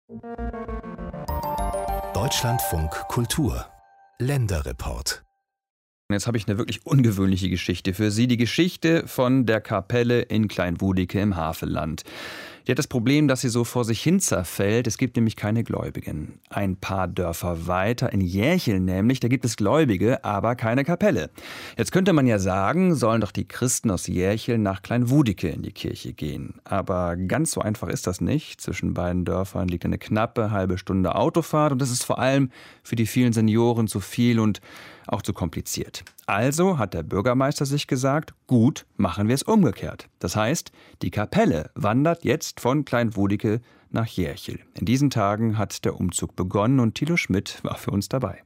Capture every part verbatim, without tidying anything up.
Deutschlandfunk Kultur Länderreport. Jetzt habe ich eine wirklich ungewöhnliche Geschichte für Sie. Die Geschichte von der Kapelle in Kleinwudike im Havelland. Die hat das Problem, dass sie so vor sich hin zerfällt. Es gibt nämlich keine Gläubigen. Ein paar Dörfer weiter, in Järchel nämlich, da gibt es Gläubige, aber keine Kapelle. Jetzt könnte man ja sagen, sollen doch die Christen aus Järchel nach Kleinwudike in die Kirche gehen. Aber ganz so einfach ist das nicht. Zwischen beiden Dörfern liegt eine knappe halbe Stunde Autofahrt und das ist vor allem für die vielen Senioren zu viel und auch zu kompliziert. Also hat der Bürgermeister sich gesagt, gut, machen wir es umgekehrt. Das heißt, die Kapelle wandert jetzt von Kleinwudike nach Järchel. In diesen Tagen hat der Umzug begonnen und Thilo Schmidt war für uns dabei.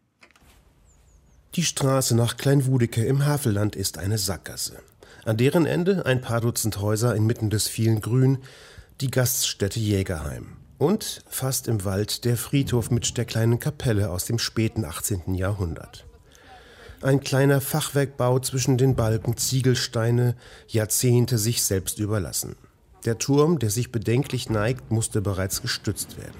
Die Straße nach Kleinwudike im Havelland ist eine Sackgasse. An deren Ende ein paar Dutzend Häuser inmitten des vielen Grün, die Gaststätte Jägerheim. Und fast im Wald der Friedhof mit der kleinen Kapelle aus dem späten achtzehnten Jahrhundert. Ein kleiner Fachwerkbau zwischen den Balken Ziegelsteine, Jahrzehnte sich selbst überlassen. Der Turm, der sich bedenklich neigt, musste bereits gestützt werden.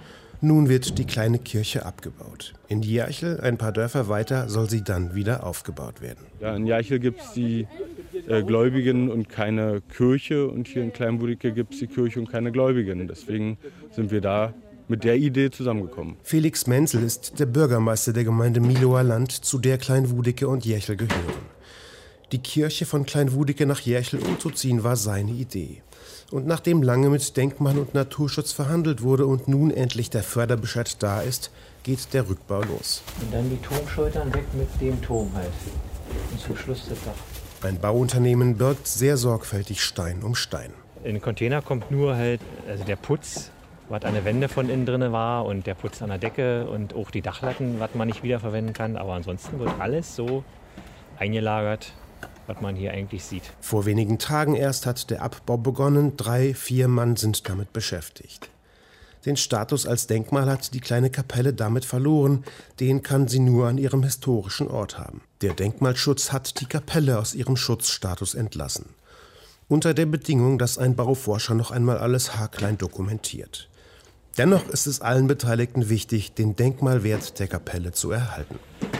Nun wird die kleine Kirche abgebaut. In Järchel, ein paar Dörfer weiter, soll sie dann wieder aufgebaut werden. Ja, in Järchel gibt es die äh, Gläubigen und keine Kirche. Und hier in Kleinwudike gibt es die Kirche und keine Gläubigen. Deswegen sind wir da mit der Idee zusammengekommen. Felix Menzel ist der Bürgermeister der Gemeinde Miloer Land, zu der Kleinwudike und Järchel gehören. Die Kirche von Kleinwudike nach Järchel umzuziehen war seine Idee. Und nachdem lange mit Denkmal- und Naturschutz verhandelt wurde und nun endlich der Förderbescheid da ist, geht der Rückbau los. Und dann die Turmschultern weg mit dem Turm halt. Und zum Schluss das Dach. Ein Bauunternehmen birgt sehr sorgfältig Stein um Stein. In den Container kommt nur halt also der Putz, was an der Wände von innen drin war und der Putz an der Decke und auch die Dachlatten, was man nicht wiederverwenden kann. Aber ansonsten wird alles so eingelagert, was man hier eigentlich sieht. Vor wenigen Tagen erst hat der Abbau begonnen. Drei, vier Mann sind damit beschäftigt. Den Status als Denkmal hat die kleine Kapelle damit verloren. Den kann sie nur an ihrem historischen Ort haben. Der Denkmalschutz hat die Kapelle aus ihrem Schutzstatus entlassen. Unter der Bedingung, dass ein Bauforscher noch einmal alles haarklein dokumentiert. Dennoch ist es allen Beteiligten wichtig, den Denkmalwert der Kapelle zu erhalten.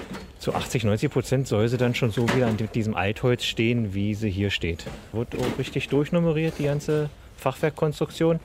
Zu achtzig, neunzig Prozent soll sie dann schon so wieder an diesem Altholz stehen, wie sie hier steht. Wird auch richtig durchnummeriert, die ganze Fachwerkkonstruktion,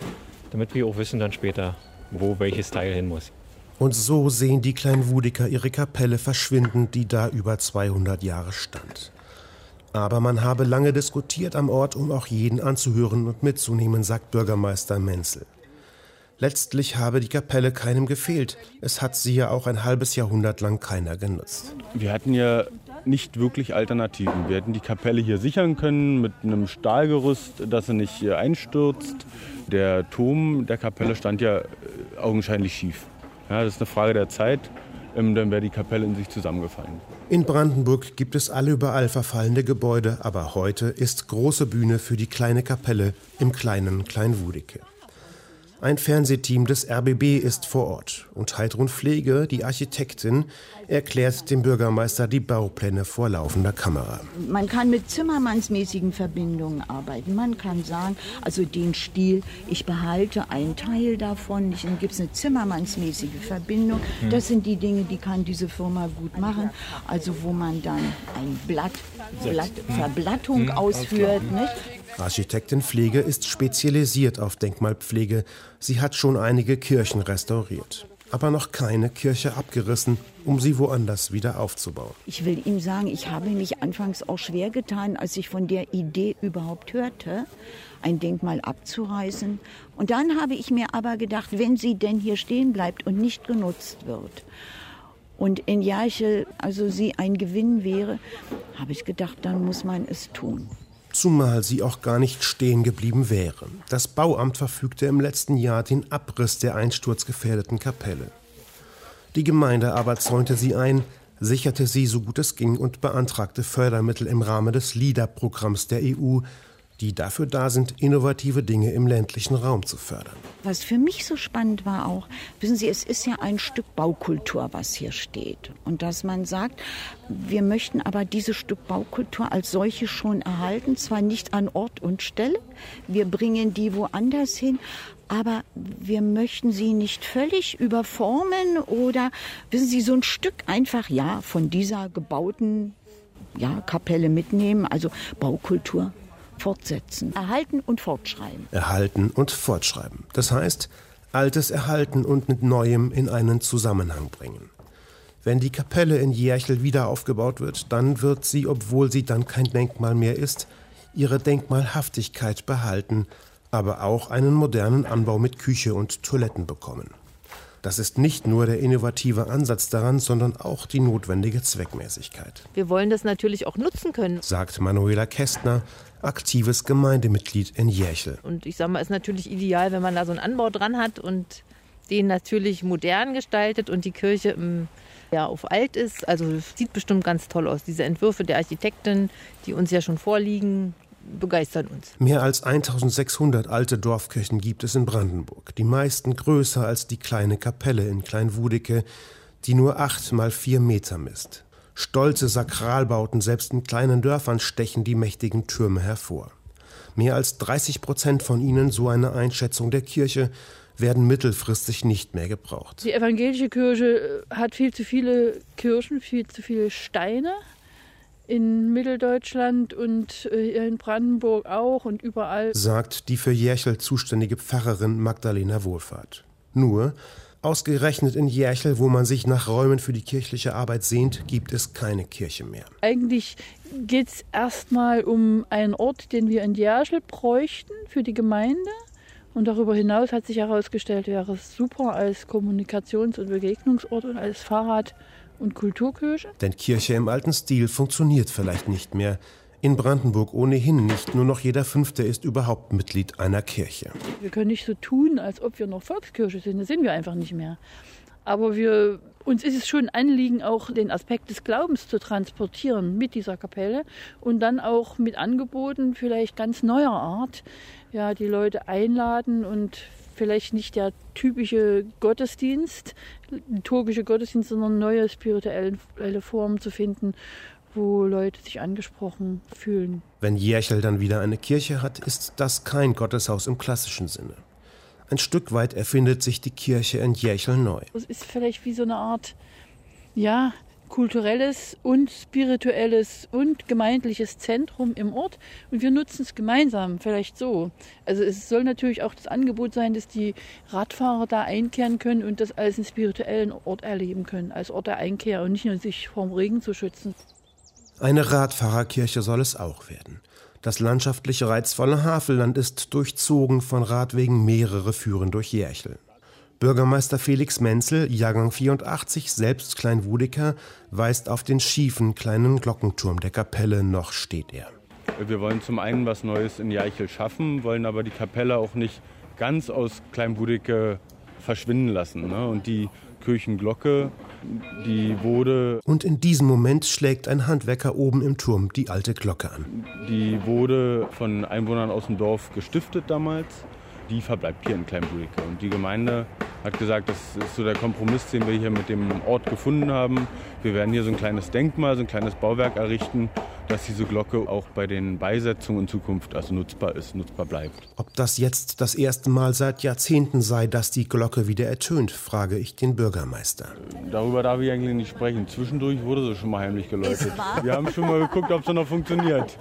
damit wir auch wissen dann später, wo welches Teil hin muss. Und so sehen die Kleinwudiker ihre Kapelle verschwinden, die da über zweihundert Jahre stand. Aber man habe lange diskutiert am Ort, um auch jeden anzuhören und mitzunehmen, sagt Bürgermeister Menzel. Letztlich habe die Kapelle keinem gefehlt. Es hat sie ja auch ein halbes Jahrhundert lang keiner genutzt. Wir hatten ja nicht wirklich Alternativen. Wir hätten die Kapelle hier sichern können mit einem Stahlgerüst, dass sie nicht einstürzt. Der Turm der Kapelle stand ja augenscheinlich schief. Ja, das ist eine Frage der Zeit. Dann wäre die Kapelle in sich zusammengefallen. In Brandenburg gibt es alle überall verfallene Gebäude, aber heute ist große Bühne für die kleine Kapelle im kleinen Kleinwudike. Ein Fernsehteam des R B B ist vor Ort und Heidrun Pflege, die Architektin, erklärt dem Bürgermeister die Baupläne vor laufender Kamera. Man kann mit zimmermannsmäßigen Verbindungen arbeiten. Man kann sagen, also den Stil, ich behalte einen Teil davon, dann gibt es eine zimmermannsmäßige Verbindung. Das sind die Dinge, die kann diese Firma gut machen. Also wo man dann ein Blatt, Blatt Verblattung ausführt, nicht? Architektin Pflege ist spezialisiert auf Denkmalpflege. Sie hat schon einige Kirchen restauriert, aber noch keine Kirche abgerissen, um sie woanders wieder aufzubauen. Ich will Ihnen sagen, ich habe mich anfangs auch schwer getan, als ich von der Idee überhaupt hörte, ein Denkmal abzureißen. Und dann habe ich mir aber gedacht, wenn sie denn hier stehen bleibt und nicht genutzt wird und in Järchel also sie ein Gewinn wäre, habe ich gedacht, dann muss man es tun. Zumal sie auch gar nicht stehen geblieben wäre. Das Bauamt verfügte im letzten Jahr den Abriss der einsturzgefährdeten Kapelle. Die Gemeinde aber zäunte sie ein, sicherte sie so gut es ging und beantragte Fördermittel im Rahmen des LEADER-Programms der E U, die dafür da sind, innovative Dinge im ländlichen Raum zu fördern. Was für mich so spannend war auch, wissen Sie, es ist ja ein Stück Baukultur, was hier steht. Und dass man sagt, wir möchten aber dieses Stück Baukultur als solche schon erhalten, zwar nicht an Ort und Stelle, wir bringen die woanders hin, aber wir möchten sie nicht völlig überformen oder, wissen Sie, so ein Stück einfach, ja, von dieser gebauten ja, Kapelle mitnehmen, also Baukultur. Fortsetzen, erhalten und fortschreiben. Erhalten und fortschreiben. Das heißt, Altes erhalten und mit Neuem in einen Zusammenhang bringen. Wenn die Kapelle in Järchel wieder aufgebaut wird, dann wird sie, obwohl sie dann kein Denkmal mehr ist, ihre Denkmalhaftigkeit behalten, aber auch einen modernen Anbau mit Küche und Toiletten bekommen. Das ist nicht nur der innovative Ansatz daran, sondern auch die notwendige Zweckmäßigkeit. Wir wollen das natürlich auch nutzen können, sagt Manuela Kästner, aktives Gemeindemitglied in Järchel. Und ich sage mal, es ist natürlich ideal, wenn man da so einen Anbau dran hat und den natürlich modern gestaltet und die Kirche im, ja, auf alt ist. Also sieht bestimmt ganz toll aus. Diese Entwürfe der Architektin, die uns ja schon vorliegen, begeistern uns. Mehr als eintausendsechshundert alte Dorfkirchen gibt es in Brandenburg. Die meisten größer als die kleine Kapelle in Kleinwudeke, die nur acht mal vier Meter misst. Stolze Sakralbauten selbst in kleinen Dörfern stechen die mächtigen Türme hervor. Mehr als dreißig Prozent von ihnen, so eine Einschätzung der Kirche, werden mittelfristig nicht mehr gebraucht. Die evangelische Kirche hat viel zu viele Kirchen, viel zu viele Steine. In Mitteldeutschland und in Brandenburg auch und überall, sagt die für Järchel zuständige Pfarrerin Magdalena Wohlfahrt. Nur, ausgerechnet in Järchel, wo man sich nach Räumen für die kirchliche Arbeit sehnt, gibt es keine Kirche mehr. Eigentlich geht es erstmal um einen Ort, den wir in Järchel bräuchten für die Gemeinde. Und darüber hinaus hat sich herausgestellt, wäre es super als Kommunikations- und Begegnungsort und als Fahrrad- und Kulturkirche. Denn Kirche im alten Stil funktioniert vielleicht nicht mehr. In Brandenburg ohnehin nicht. Nur noch jeder Fünfte ist überhaupt Mitglied einer Kirche. Wir können nicht so tun, als ob wir noch Volkskirche sind. Das sind wir einfach nicht mehr. Aber wir, uns ist es schon ein Anliegen, auch den Aspekt des Glaubens zu transportieren mit dieser Kapelle und dann auch mit Angeboten vielleicht ganz neuer Art, ja, die Leute einladen und vielleicht nicht der typische Gottesdienst, liturgische Gottesdienst, sondern neue spirituelle Formen zu finden, wo Leute sich angesprochen fühlen. Wenn Järchel dann wieder eine Kirche hat, ist das kein Gotteshaus im klassischen Sinne. Ein Stück weit erfindet sich die Kirche in Järchel neu. Es ist vielleicht wie so eine Art, ja, kulturelles und spirituelles und gemeindliches Zentrum im Ort. Und wir nutzen es gemeinsam, vielleicht so. Also es soll natürlich auch das Angebot sein, dass die Radfahrer da einkehren können und das als einen spirituellen Ort erleben können, als Ort der Einkehr und nicht nur sich vorm Regen zu schützen. Eine Radfahrerkirche soll es auch werden. Das landschaftlich reizvolle Havelland ist durchzogen von Radwegen, mehrere führen durch Järchel. Bürgermeister Felix Menzel, Jahrgang vierundachtzig, selbst Kleinwudeker, weist auf den schiefen kleinen Glockenturm der Kapelle, noch steht er. Wir wollen zum einen was Neues in Järchel schaffen, wollen aber die Kapelle auch nicht ganz aus Kleinwudeke verschwinden lassen. Ne? Und die Kirchenglocke, die wurde... Und in diesem Moment schlägt ein Handwerker oben im Turm die alte Glocke an. Die wurde von Einwohnern aus dem Dorf gestiftet damals. Die verbleibt hier in Kleinwudeke. Und die Gemeinde hat gesagt, das ist so der Kompromiss, den wir hier mit dem Ort gefunden haben. Wir werden hier so ein kleines Denkmal, so ein kleines Bauwerk errichten, dass diese Glocke auch bei den Beisetzungen in Zukunft also nutzbar ist, nutzbar bleibt. Ob das jetzt das erste Mal seit Jahrzehnten sei, dass die Glocke wieder ertönt, frage ich den Bürgermeister. Darüber darf ich eigentlich nicht sprechen. Zwischendurch wurde sie schon mal heimlich geläutet. Wir haben schon mal geguckt, ob sie noch funktioniert.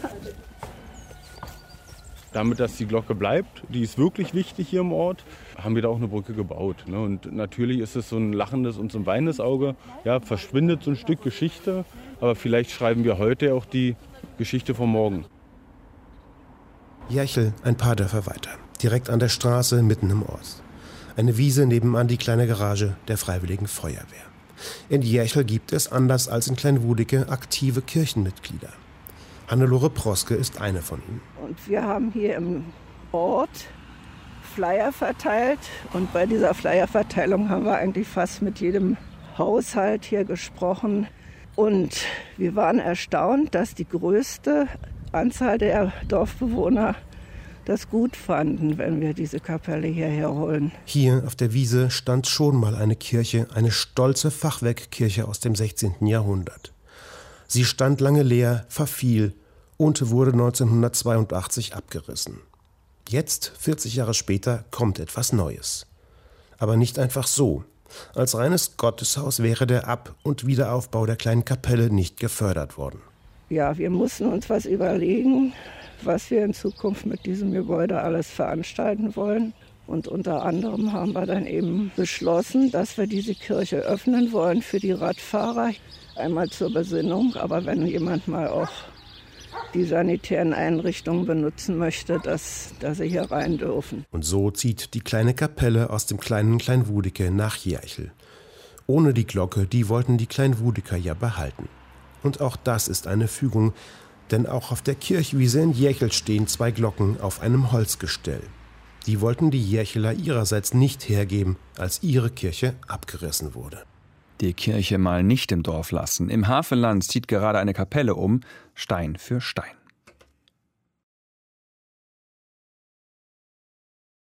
Damit, dass die Glocke bleibt, die ist wirklich wichtig hier im Ort, haben wir da auch eine Brücke gebaut. Ne? Und natürlich ist es so ein lachendes und so ein weinendes Auge. Ja, verschwindet so ein Stück Geschichte, aber vielleicht schreiben wir heute auch die Geschichte von morgen. Järchel, ein paar Dörfer weiter, direkt an der Straße, mitten im Ort. Eine Wiese, nebenan die kleine Garage der Freiwilligen Feuerwehr. In Järchel gibt es, anders als in Kleinwudeke, aktive Kirchenmitglieder. Hannelore Proske ist eine von ihnen. Und wir haben hier im Ort Flyer verteilt. Und bei dieser Flyerverteilung haben wir eigentlich fast mit jedem Haushalt hier gesprochen. Und wir waren erstaunt, dass die größte Anzahl der Dorfbewohner das gut fanden, wenn wir diese Kapelle hierher holen. Hier auf der Wiese stand schon mal eine Kirche, eine stolze Fachwerkkirche aus dem sechzehnten Jahrhundert. Sie stand lange leer, verfiel und wurde neunzehnhundertzweiundachtzig abgerissen. Jetzt, vierzig Jahre später, kommt etwas Neues. Aber nicht einfach so. Als reines Gotteshaus wäre der Ab- und Wiederaufbau der kleinen Kapelle nicht gefördert worden. Ja, wir mussten uns was überlegen, was wir in Zukunft mit diesem Gebäude alles veranstalten wollen. Und unter anderem haben wir dann eben beschlossen, dass wir diese Kirche öffnen wollen für die Radfahrer. Einmal zur Besinnung, aber wenn jemand mal auch die sanitären Einrichtungen benutzen möchte, dass, dass sie hier rein dürfen. Und so zieht die kleine Kapelle aus dem kleinen Kleinwudeke nach Jerchel. Ohne die Glocke, die wollten die Kleinwudeker ja behalten. Und auch das ist eine Fügung, denn auch auf der Kirchwiese in Jerchel stehen zwei Glocken auf einem Holzgestell. Die wollten die Jercheler ihrerseits nicht hergeben, als ihre Kirche abgerissen wurde. Die Kirche mal nicht im Dorf lassen. Im Havelland zieht gerade eine Kapelle um, Stein für Stein.